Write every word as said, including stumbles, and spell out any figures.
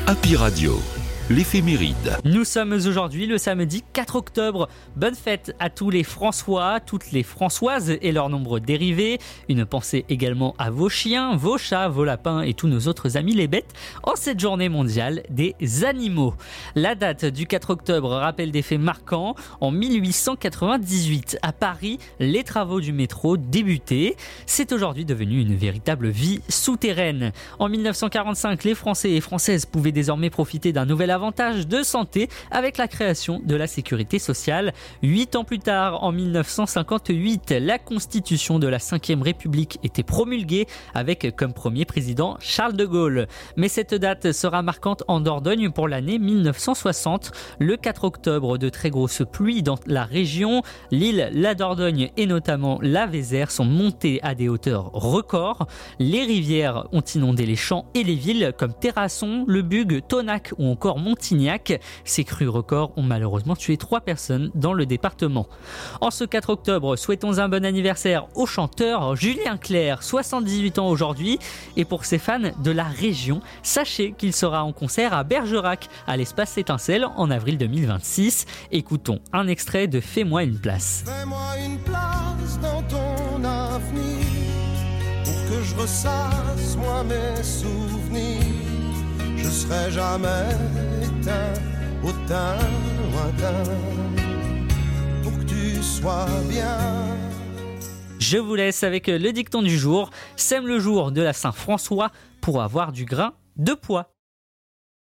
Happy Radio, l'éphéméride. Nous sommes aujourd'hui le samedi quatre octobre. Bonne fête à tous les François, toutes les Françoises et leurs nombreux dérivés. Une pensée également à vos chiens, vos chats, vos lapins et tous nos autres amis les bêtes en cette journée mondiale des animaux. La date du quatre octobre rappelle des faits marquants. En mille huit cent quatre-vingt-dix-huit, à Paris, les travaux du métro débutaient. C'est aujourd'hui devenu une véritable vie souterraine. En mille neuf cent quarante-cinq, les Français et Françaises pouvaient désormais profiter d'un nouvel avantage de santé avec la création de la sécurité sociale. Huit ans plus tard, en mille neuf cent cinquante-huit, la constitution de la cinquième République était promulguée avec comme premier président Charles de Gaulle. Mais cette date sera marquante en Dordogne pour l'année mille neuf cent soixante. Le quatre octobre, de très grosses pluies dans la région. L'île, la Dordogne et notamment la Vézère sont montées à des hauteurs records. Les rivières ont inondé les champs et les villes comme Terrasson, Le Bug, Tonac ou encore Montignac. Ces crues records ont malheureusement tué trois personnes dans le département. En ce quatre octobre, souhaitons un bon anniversaire au chanteur Julien Clerc, soixante-dix-huit ans aujourd'hui. Et pour ses fans de la région, sachez qu'il sera en concert à Bergerac, à l'espace Étincelle, en avril deux mille vingt-six. Écoutons un extrait de Fais-moi une place. Fais-moi une place dans ton avenir, pour que je ressasse moi mes souvenirs. Je serai jamais éteint au teint lointain, pour que tu sois bien. Je vous laisse avec le dicton du jour. Sème le jour de la Saint-François pour avoir du grain de pois.